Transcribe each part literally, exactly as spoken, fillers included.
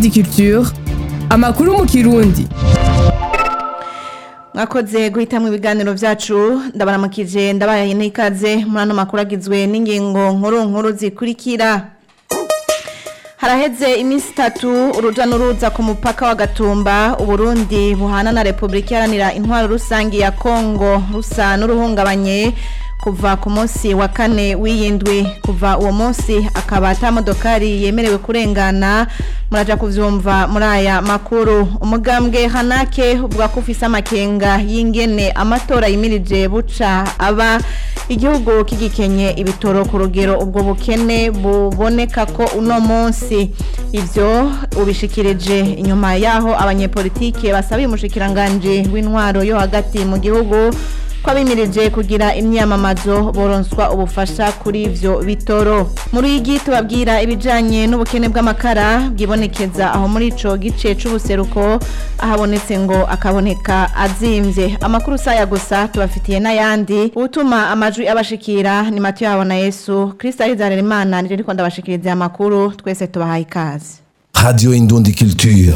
Indundi Culture, amakuru mu Kirundi. Mwakoze guhitamwe ibiganiro vyacu ndabaramukije ndabaye n'ikaze muri ano makuru agizwe n'ingingo nkuru nkuru zikurikira. Haraheze iminsi itatu uruja n'uruza ku mupaka wa Gatumba Uburundi buhana na Republika Iharanira Intwaro Rusangi ya Kongo rusa n'uruhungabanye kuva ku munsi wa kane w'iyindwi. Kuva uwo munsi akaba ata modokari yemerewe kurengana, muraja kuvyumva muri aya makuru. Umugambwe Hanake uvuga ko ufise amakenga y'ingene amatora yimirije buca aba igihugu kigikenye ibitoro ku rugero ubwo bukene buboneka ko uno munsi. Ivyo ubishikirije inyuma yaho abanyepolitike basabiye umushikiranganje w'intwaro yo hagati mu gihugu ko abimirije kugira imyamamazo boronswa ubufasha kuri ivyo bitoro. Muri igi tubabwira ibijanye n'ubukene bw'amakara bwibonekeza aho muri ico gice c'ubuseruko ahabonetse ngo akaboneka azimvye. Amakuru saya gusa tubafitiye n'ayandi utuma amajwi abashikira ni Mathieu Habona Yesu, Kristo Izarerimana nije riko ndabashikiriza amakuru. Twese tubahaye ikaze. Radio Indundi Culture.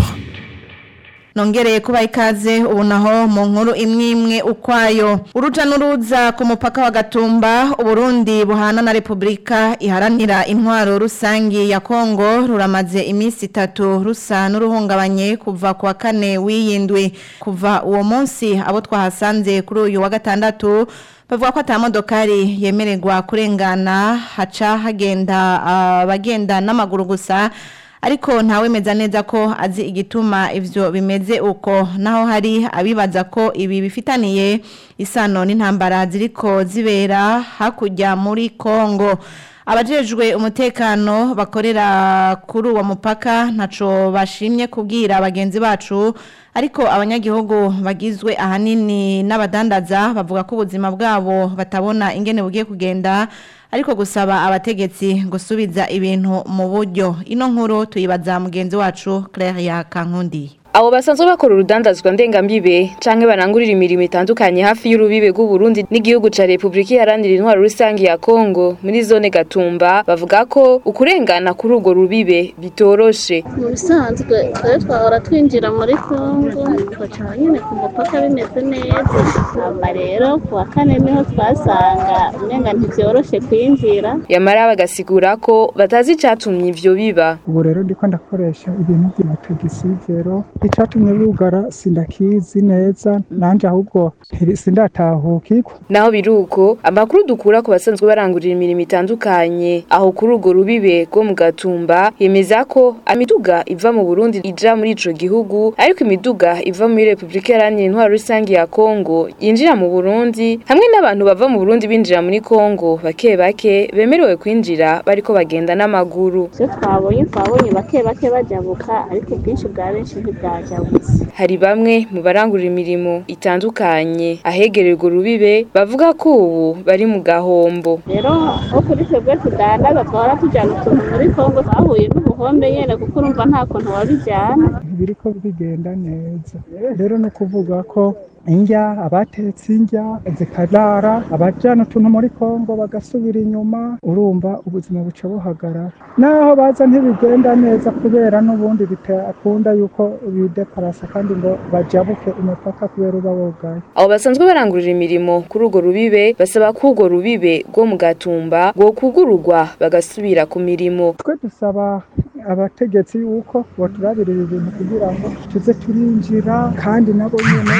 Nongereye kuba ikaze ubu naho mu nkuru imwe imwe ukwayo. Uruja n'uruza ku mupaka wa Gatumba Uburundi buhana na Republika Iharanira Intwaro Rusangi ya Kongo ruramaze iminsi itatu rusa n'uruhungabanye kuva ku wa kane w'iyindwi. Kuva uwo munsi abo twahasanze kuri uyu wa gatandatu bavuga ko ata modokari yemererwa kurengana, haca hagenda abagenda uh, n'amaguru gusa. Ariko ntawemeza neza ko azi igituma ivyo bimeze uko, naho hari abibaza ko ibi bifitaniye isano n'intambara ziriko zibera hakujya muri Kongo. Abajejwe umutekano bakorera kuri uwo mupaka ntaco bashimye kubwira abagenzi bacu, ariko abanyagihugu bagizwe ahanini n'abadandaza bavuga ko ubuzima bwabo batabona ingene bugiye kugenda, ariko gusaba abategetsi gusubiza ibintu mu buryo. Ino nkuru tuyibaza mugenzi wacu Claire ya Kankundi. Abo basanzwe bakora urudandazwa ndengambibe canke barangurira imirimo itandukanye hafi y'urubibe rw'u Burundi n'igihugu ca Republika Iharanira Intwaro Rusangi ya Kongo muri zone Gatumba bavuga ko ukurengana kuri urwo rubibe bitoroshe. Mu bisanzwe twe twahora twinjira muri Kongo twaca nyine ku mupaka bimeze neza, hama rero ku wa kane niho twasanga umenga ntivyoroshe kwinjira. Yamara bagasigura ko batazi icatumye ivyo biba. Ubu rero ndiko ndakoresha ibintu by'amategisivero icatumye bugara sindakizi neza nanje ahubwo sindatahukiko. Naho biruko amakuru dukura ku basanzwe barangurira imirimo itandukanye aho kuri urwo rubibe rwo mu Gatumba yemeza ko imiduga iva mu Burundi ija muri ico gihugu, ariko imiduga iva muri Republika Iharanira Intwaro Rusangi ya Kongo yinjira mu Burundi, hamwe n'abantu bava mu Burundi binjira muri Kongo bake bake bemerewe kwinjira bariko bagenda n'amaguru. Cyo twabonye twabonye bake bake bajabuka, ariko bwinshi bwa benshi ntibwa. Hari bamwe mu barangurira imirimo itandukanye ahegererwa urubibe bavuga ko ubu bari mu gahombo. Rero aho kuri twebwe tudandaza twara tujana utuntu muri Kongo twahuye n'ubuhombe nyene kuko urumva nta kuntu wabijana. Biriko bigenda neza. Rero no kuvuga ko injya abatetse injya zikarara abajana utuntu muri Kongo bagasubira inyuma, urumva ubuzima buca buhagarara. Naho baza ntibigenda neza kubera n'ubundi bitakunda yuko bideparasa kandi ngo bajabuke umupaka kubera uba wogaye. Abo basanzwe barangurira imirimo kuri urwo rubibe basaba ko urwo rubibe rwo mu Gatumba rwo kugururwa bagasubira ku mirimo. Twe dusaba abategetsi yuko boturabirira ibintu kugira ngo tuze turinjira kandi nabo nyene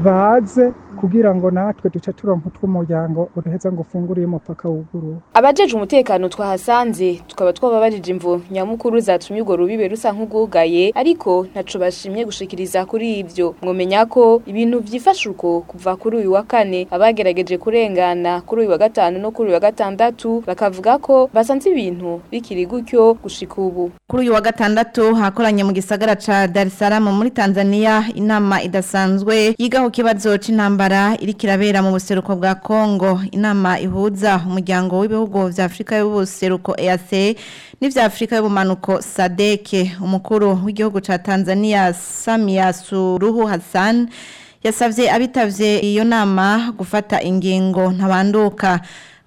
baze kugira ngo natwe duce turonka tw'umuryango uraheza ngo ufungure umupaka wuguru. Abajeje umutekano twahasanze tukaba twababarije imvo nyamukuru zatumye urwo rubibe rusa nk'ugugaye, ariko ntaco bashimye gushikiriza kuri ivyo. Mwomenya ko ibintu vyifasha uko kuva kuri uyu wa kane abagerageje kurengana kuri uyu wa gatanu no kuri uyu wa gatandatu bakavuga ko basanze ibintu bikiri gutyo gushika ubu. Kuri uyu wa gatandatu hakoranye mu gisagara ca Dar es Salaam muri Tanzania inama idasanzwe yigaho kibazo c'intambara iri kirabera mu buseruko bwa Kongo. Inama ihuza umuryango w'ibihugu vya Afrika y'ubuseruko E A C n'ivya Afrika y'ubumanuko S A D C. Umukuru w'igihugu ca Tanzania Samia Suluhu Hassan yasavye abitavye iyo nama gufata ingingo ntabanduka.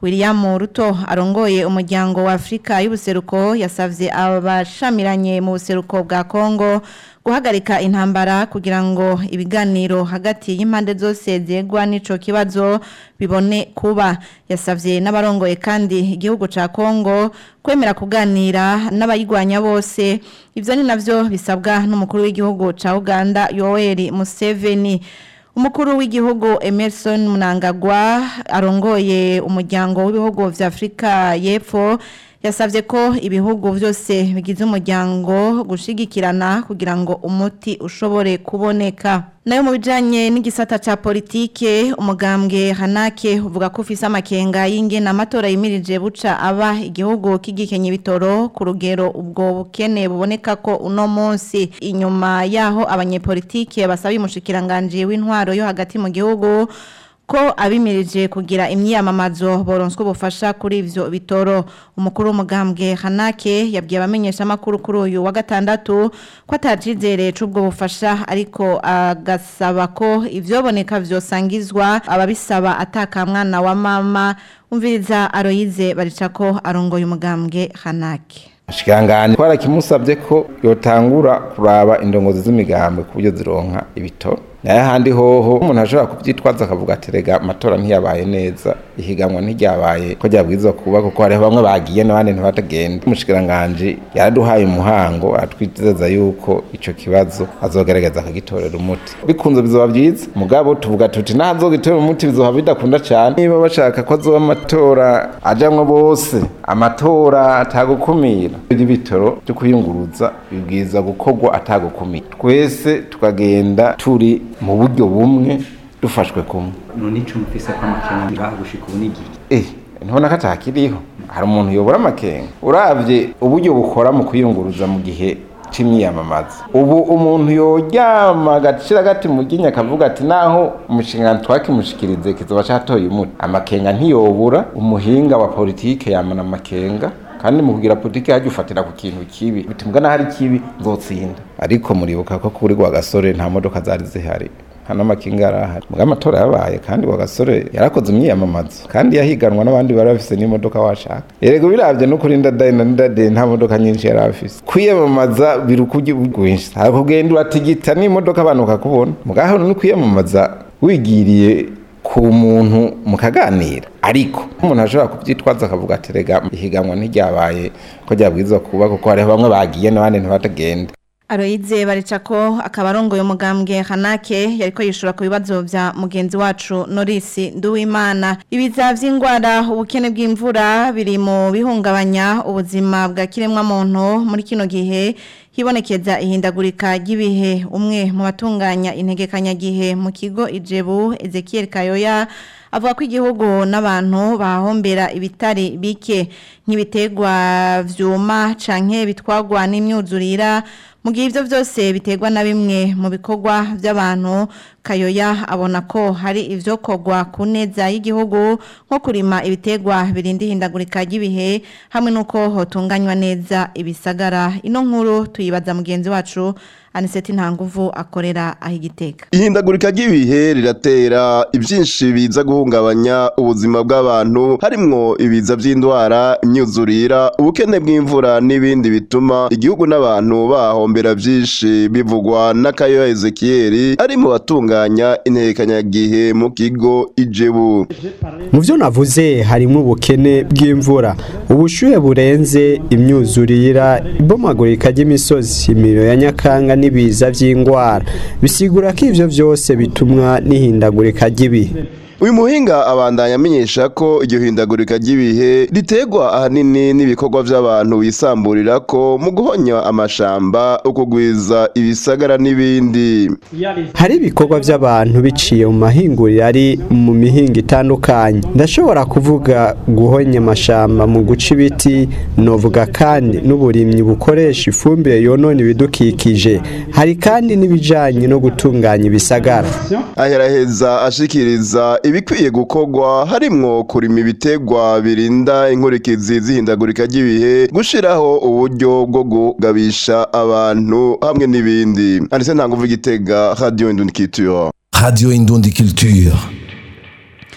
William Ruto arongoye umuryango wa Afrika y'ubuseruko yasavye abashamiranye mu buseruko bwa Kongo guhagarika intambara kugira ngo ibiganiro hagati y'impande zose zegwa n'ico kibazo bibone kuba. Yasavye n'abarongoye kandi igihugu ca Kongo kwemera kuganira n'abayigwanya bose. Ivyo ni navyo bisabwa n'umukuru w'igihugu ca Uganda Yoweri Museveni. Umukuru w'igihugu Emerson Mnangagwa arongoye umuryango w'ibihugu vya Afrika y'Epfo yasavye ko ibihugu vyose bigize umuryango gushigikirana kugira ngo umuti ushobore kuboneka. Nayo mu bijanye n'igisata ca politike umugambwe Hanake uvuga ko ufise amakenga y'ingene amatora yimirije buca aba igihugu kigikenye bitoro ku rugero ubwo bukene buboneka ko uno munsi. Inyuma yaho abanyepolitike basaba umushikiranganje w'intwaro yo hagati mu gihugu ko abimirije kugira imyiyamamazo boronswe ubufasha kuri ivyo bitoro. Umukuru w'umugambwe Hanake yabwiye abamenyesha makuru kuri uyu wa gatandatu ko atacizere c'ubwo bufasha ariko agasaba ko ivyoboneka vyosangizwa ababisaba ataka mwana wa mama. Umviriza Aroyize Baricako arongoye umugambwe Hanake. Ashikangani kwara kimusabye ko yotangura kuraba indongozi z'imigambwe kubyo zironka ibitoro. Naye handi hoho umuntu ashobora kuvyitwaza akavuga ati rega amatora ntiyabaye neza ihiganwa ntiryabaye ko ryabwirizwa kuba kuko hariho bamwe bagiye n'abandi ntibatagenda. Umushikiranganje yaraduhaye umuhango atwiteza yuko ico kibazo azogerageza akagitorera umuti. Bikunze bizoba byiza mugabo tuvuga tuti nazogitorera umuti bizoba bidakunda cyane. Niba bashaka ko azoba amatora ajamwe bose amatora atagukumira ibitoro byo kuyunguruza bibwiza gukorwa atagukumira. Twese tukagenda turi mu buryo bumwe dufashwe kumwe. None ico mufise ko amakenga gushika ubunigi eh ntibona ko atakiriho. Hari umuntu yobora amakenga uravye uburyo bukora mu kuyunguruza mu gihe c'imyiyamamaza. Ubu umuntu yoryama gacira gati mu ginya akavuga ati naho umushinga twakimushikirize kizoba catoye umuti. Amakenga ntiyobura. Umuhinga wa politike yamana amakenga kandi mu kugira politike haje ufatira ku kintu kibi bitumugana hari kibi nzotsinda. Ariko muribuka ko kuri gwa gasore nta modoka zari zihari hano makinga arahari muga amatora yabaye kandi gwa gasore yarakoze imyiyamamaza kandi yahiganwa n'abandi bari bafise n'imodoka washaka. Erego biravye no kuri ndadaye na ndadaye nta modoka nyinshi yari afise kwiyamamaza birukugi bwinshi akugenda atigita n'imodoka abantu bakakubona mugaho no kwiyamamaza wigiriye ku muntu mukaganira. Ariko umuntu ashobora kuvyitwaza akavuga ati rega ihiganwa ntiryabaye ko ryabwirizwa kuba kuko hariho bamwe bagiye n'abandi ntibatagenda. Aroyize Baricako akabarongo yo mugambwe Hanake yariko yishura ku bibazo vya mugenzi wacu Norisi Nduwimana. Ibiza vy'ingwara ubukene bw'imvura biri mu bihungabanya ubuzima bwa kiremwa muntu muri kino gihe hibonekeza ihindagurika ry'ibihe. Umwe mu batunganya integekanya gihe mu kigo Ijebu Ezekiel Kayoya avuga ko igihugu n'abantu bahombera ibitari bike nk'ibitegwa vyuma canke bitwagwa n'imyuzurira mu gihe ivyo vyose bitegwa na bimwe mu bikorwa by'abantu. Kayoya abona ko hari ivyo kogwa ku neza y'igihugu nko kurima ibitegwa birinda ihindagurika ry'ibihe hamwe nuko hotunganywa neza ibisagara. Ino nkuru tuyibaza mugenzi wacu Aniseti Ntanguvu akorera aho Igitega. Ihindagurika ry'ibihe riratera ivyinshi biza guhungabanya ubuzima bw'abantu harimwo ibiza vy'indwara, imyuzurira, ubukene bw'imvura n'ibindi bituma igihugu n'abantu bahombera vyinshi bivugwa na Kayoya Ezekiel ari mu batunganya intekanyagihe mu kigo Ijebu. Mu vyo navuze harimwo ubukene bw'imvura, ubushuhe burenze, imyuzurira, ibomagurika ry'imisozi, imiro ya Nyakanga n'ibiza vy'ingwara. Bisigura ko ivyo vyose bitumwa n'ihindagurika ry'ibihe. Uyu muhinga abandanya amenyesha ko iryo hindagurika ry'ibihe ritegwa ahanini n'ibikorwa by'abantu bisamburira ko mu guhonya amashamba, ukugwiza ibisagara n'ibindi. Hari ibikorwa by'abantu biciye mu mahinguriro ari mu mihinga itandukanye. Ndashobora kuvuga guhonya amashamba mu guca ibiti, novuga kandi n'uburimyi bukoresha ifumbire yonona ibidukikije. Hari kandi n'ibijanye no gutunganya ibisagara. Aheraheza ashikiriza ibikwiye gukorwa harimwo kurima ibitegwa birinda inkurikizi zihindagurika ry'ibihe, gushiraho uburyo bwo kugabisha abantu hamwe n'ibindi. Anise Ntanguvu Igitega, Radio Indundi Culture. Radio Indundi Culture.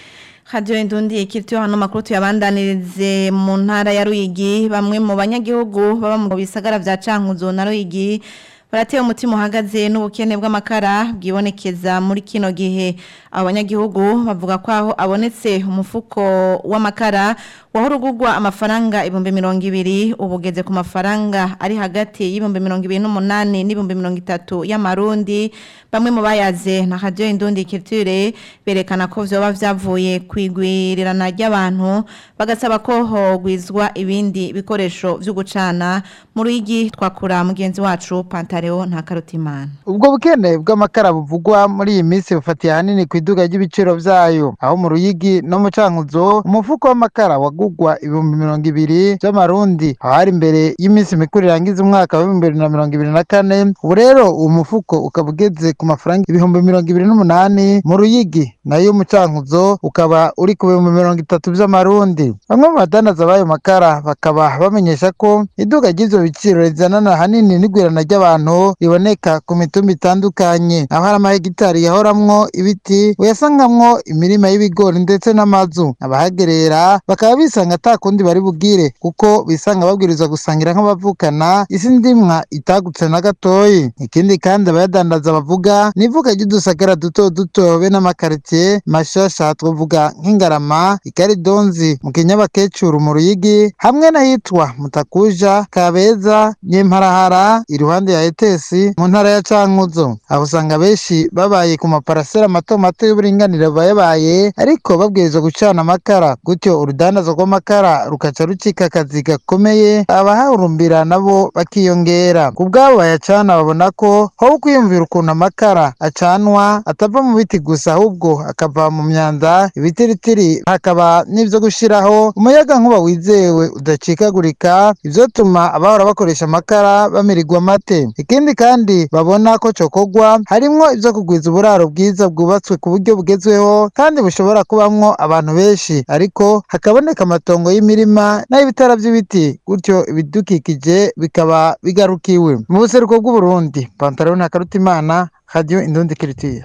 Radio Indundi ikiryo hano makuru tuyabandanirize mu ntara ya Ruyigi bamwe mu banyagihugu baba mu bisagara vya Cankuzo na Ruyigi baratewe umutima uhagaze n'ubukene bw'amakara bwibonekeza muri kino gihe abanyagihugu bavuga ko aho abonetse umufuko w'amakara wahorugurwa amafaranga ibihumbi mirongo ibiri ubugeze ku mafaranga ari hagati y'ibihumbi mirongo ibiri n'umunani n'ibihumbi mirongo itatu y'amarundi bamwe mu bayaze na Radio Indundi Culture berekana ko vyoba vyavuye kwigwirirana ry'abantu bagasaba ko hogwizwa ibindi bikoresho vyo gucana mu Ruyigi twakura mugenzi wacu Pantaleo nta karutimana. Ubwo bukene bw'amakara buvugwa muri iyi minsi bufatiye hanini kwiduga ry'ibiciro vyayo aho mu Ruyigi no mu Cankuzo umufuko w'amakara wagugwa ibihumbi mirongo ibiri by'amarundi aho hari imbere y'iminsi mikuru irangiza umwaka wa bibiri na mirongo ibiri na kane ubu rero uwo mufuko ukaba ugeze ku mafaranga ibihumbi mirongo ibiri n'umunani mu Ruyigi nayo mu Cankuzo ukaba uri ku bihumbi mirongo itatu by'amarundi bamwe mu badandaza bayo makara bakaba bamenyesha ko iduga ry'ivyo biciro rizanana hanini n'igwirana ry'abantu riboneka ku mitumba itandukanye aho hari amahegitari yahoramwo ibiti uyasangamwo imirima y'ibigori ndetse n'amazu abahagerera bakaba bisanga atakundi bari bugire kuko bisanga babwirizwa gusangira nk'abavukana isi ndimwa itagutse na gatoyi ikindi kandi abayadandaza bavuga nivuga ry'udusagara duto duto be n'amakaritiye mashasha twavuga nk'Ingarama Ikaridonzi mu Kinyabakecuru mu Ruyigi hamwe n'ahitwa Mutakuja Kabeza Nyemparahara iruhande ya Etesi mu ntara ya Cankuzo aho usanga benshi babaye ku maparasera mato mato y'uburinganire bayabaye ariko babwirizwa gucana amakara gutyo urudandazo rw'amakara rukaca rucika akazi gakomeye abaharumbira nabo bakiyongera ku bwabo bayacana babona ko aho kwiyumvira ukuntu amakara acanwa atava mu biti gusa ahubwo akava mu myanda ibitiritiri hakaba n'ivyo gushiraho umuyaga nkuba wizewe udacikagurika ivyo tuma abahora bakoresha amakara bamirigwa mate ikindi kandi babona ko cokogwa harimwo ivyo kugwiza uburaro bwiza bwubatswe ku buryo bugezweho kandi bushobora kubamwo abantu benshi ariko hakaboneka amatongo y'imirima n'ibitara by'ibiti gutyo ibidukikije bikaba bigarukiwe mu buseruko bw'u Burundi Pantaleo nta karutimana Radio Indundi Culture.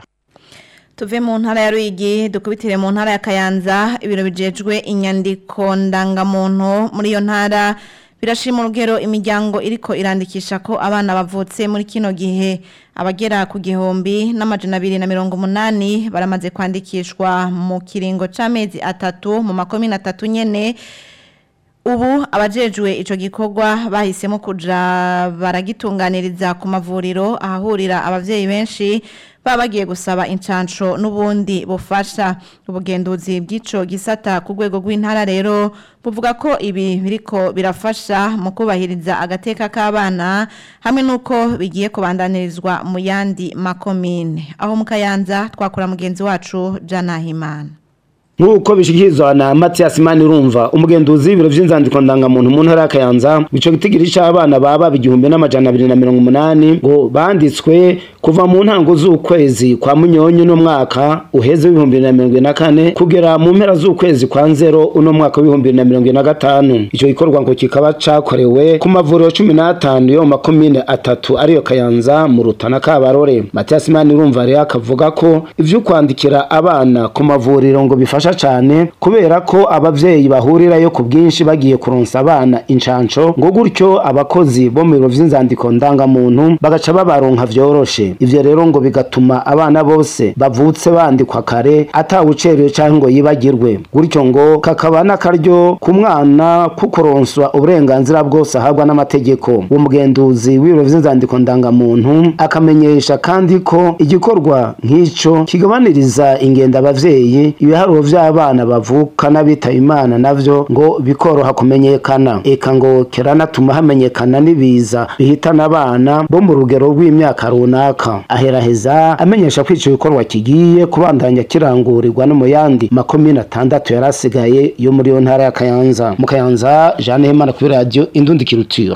Tuve mu ntara ya Ruyigi dukubitire mu ntara ya Kayanza ibiro bijejwe inyandiko ndangamuntu muri iyo ntara birashima urugero imiryango iriko irandikisha ko abana bavutse muri kino gihe abagera ku gihumbi n'amajana abiri na mirongo umunani baramaze kwandikishwa mu kiringo c'amezi atatu mu makomine atatu nyene ubu abajejwe ico gikorwa bahisemo kuja baragitunganiriza ku mavuriro ahahurira abavyeyi benshi baba bagiye gusaba incanco n'ubundi bufasha ubugenduzi bw'ico gisata ku rwego rw'intara rero buvuga ko ibi biriko birafasha mu kubahiriza agateka k'abana hamwe nuko bigiye kubandanirizwa mu yandi makomine aho mu Kayanza twakora mugenzi wacu Janahimana Nuko bishikirizwa na Mathias Manirumva umugenduzi w'ibiro vy'inzandiko ndangamuntu mu ntara ya Kayanza bico gitigirisha abana baba igihumbi n'amajana abiri na mirongo umunani ngo banditswe kuva mu ntango z'ukwezi kwa Munyonyo no mwaka uheze w'ibihumbi bibiri na mirongo ine na kane kugera mu mpera z'ukwezi kwa Nzero uno mwaka w'ibihumbi bibiri na mirongo ine na gatanu ico gikorwa ngo kikaba cakorewe ku mavuriro cumi n'atanu yo makomine atatu ariyo Kayanza mu Rutana Kabarore Mathias Manirumva rero akavuga ko ivyo kwandikira abana ku mavuriro ngo bifasha cyane kubera ko abavyeyi bahurira yo ku bwinshi bagiye kuronsa abana incanco ngo gutyo abakozi bo mu biro vy'inzandiko ndangamuntu bagaca babaronka vyoroshe ivyo rero ngo bigatuma abana bose bavutse bandikwa kare atawucerewe cyangwa ngo yibagirwe gutyo ngo kakaba n'akaryo ku mwana kukoronswa uburenganzira bwose ahabwa n'amategeko umugenduzi w'ibiro vy'inzandiko ndangamuntu akamenyesha kandi ko igikorwa nk'ico kigabaniriza ingenda abavyeyi ibiharuro vy'abana bavuka n'abitaba Imana navyo ngo bikoroha kumenyekana eka ngo keranatuma hamenyekana nibiza bihitana abana bo mu rugero rw'imyaka runaka aheraheza amenyesha ko ico gikorwa kigiye kubandanya kirangurirwa no mu yandi makomine atandatu yarasigaye yo muri yo ntara ya Kayanza mu Kayanza Jeanne Hemana kuri Radio Indundi Culture.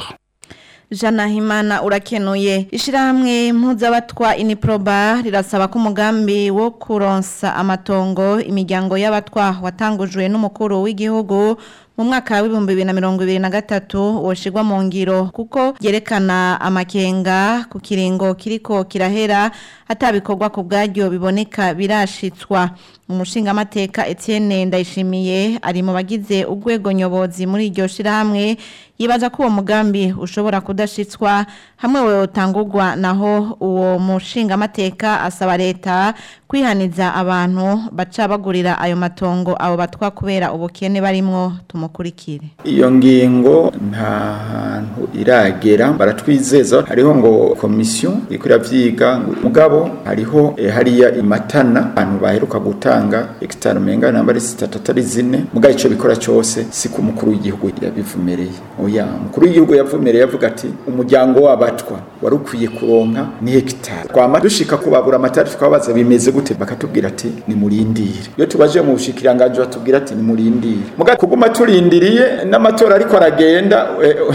Janahimana urakenuye ishirahamwe mpuzabatwa Iniproba rirasaba ko umugambi wo kuronsa amatongo imiryango y'abatwa watangujwe n'umukuru w'igihugu mu mwaka w'ibihumbi bibiri na mirongo ibiri na gatatu woshigwa mu ngiro kuko yerekana amakenga ku kiringo kiriko kirahera atabikorwa ku bwaryo biboneka birashitswa. Umushinga amateka Etienne Ndayishimiye ari mu bagize urwego nyobozi muri iryo shirahamwe yibaza ko uwo mugambi ushobora kudashitswa hamwe we utangurwa naho uwo mushinga amateka asaba leta kwihaniza abantu baca bagurira ayo matongo abo batwa kubera ubukene barimwo. Tumukurikire. Iyo ngingo nta hantu iragera baratwizeza hariho ngo komisiyo ikurira vyiga mugabo hariho eh, hariya imatana abantu baheruka gutanga hectare menga nambari zitatu atari zine muga ico bikora cyose si ku mukuru w'igihugu yabivumereye. Oya mukuru w'igihugu yavumereye yavuga ati umuryango w'abatwa warukwiye kuronka ni hectare twama dushika kubabura amatari twabaza bimeze gute bakatubwira ati ni murindire. Iyo tubaje mu bushikiranganje batubwira ati ni murindire muga kuguma turindiriye n'amatora ariko aragenda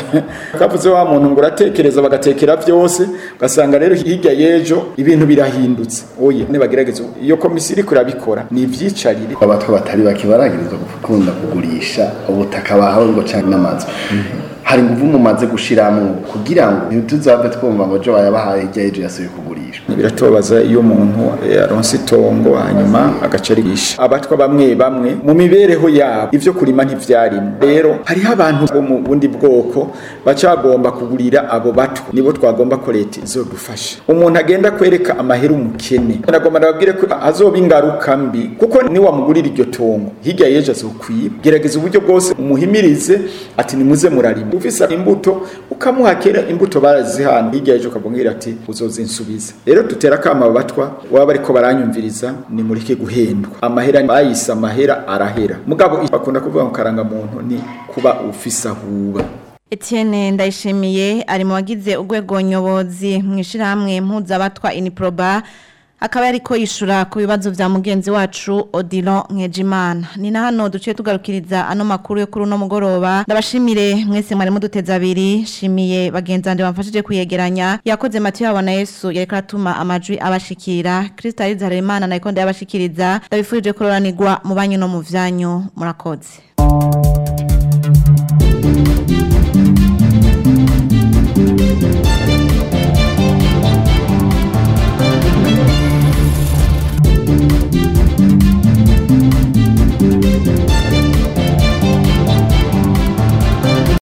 kavuze wa muntu ngo uratekereza bagatekera byose ugasanga rero hirya yejo ibintu birahindutse. Oye ne bagerageza iyo komisiyo iri kurabikora ni ivyicarire abatwa batari bakibaragirizwa gukunda kugurisha ubutaka bahawe ngo cyane n'amazi hari nguvu mumaze gushiramo kugira ngo ntituzave twumva ngo jo yabahaye ijya ejo yasuye kugurisha. Biratobaza iyo umuntu aronse itongo hanyuma agacarigisha abatwa bamwe bamwe mu mibereho yabo ivyo kurima ntivyarimo. Rero hari abantu bo mu bundi bwoko bacagomba kugurira abo batwa nibo twagomba ko leta izodufasha. Umuntu agenda kwereka amahera umukene ndagomba ndababwire ko azoba ingaruka mbi kuko ni wamugurira iryo tongo hirya yeje azokwiba. Gerageza uburyo bwose umuhimirize ati nimuze murarima ufisa imbuto ukamuhakera imbuto barazihana hirya yeje ukabongira ati uzozinsubiza. Rero tutera kama batwa waba ariko baranyumviriza ni murike guhendwa amahera bayisa amahera arahera mugabo bakunda kuvuga ngo karanga muntu ni kuba ufisa huba. Etienne Ndayishimiye ari mu bagize urwego nyobozi mwishirahamwe mpuza abatwa Iniproba akaba yariko yishura ku bibazo vya mugenzi wacu Odilon Nkejimana. Ni na hano duciye tugarukiriza ano makuru yo kuri no mugoroba. Ndabashimire mwese mwari muduteza abiri shimiye bagenzande bamfashije kuyegeranya yakoze Mathieu abana Yesu yareka atuma amajwi abashikira Kristo ari Zarerimana na ikonde yabashikiriza ndabifurije kuroranirwa mu banyu no mu vyanyu murakoze.